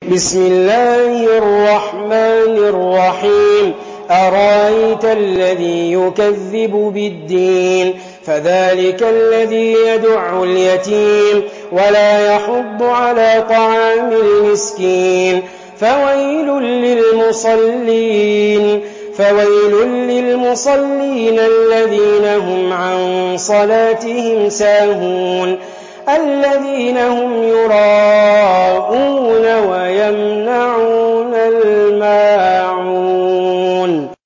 بسم الله الرحمن الرحيم أرأيت الذي يكذب بالدين فذلك الذي يدع اليتيم ولا يحض على طعام المسكين فويل للمصلين الذين هم عن صلاتهم ساهون الذين هم يراءون ويمنعون الماعون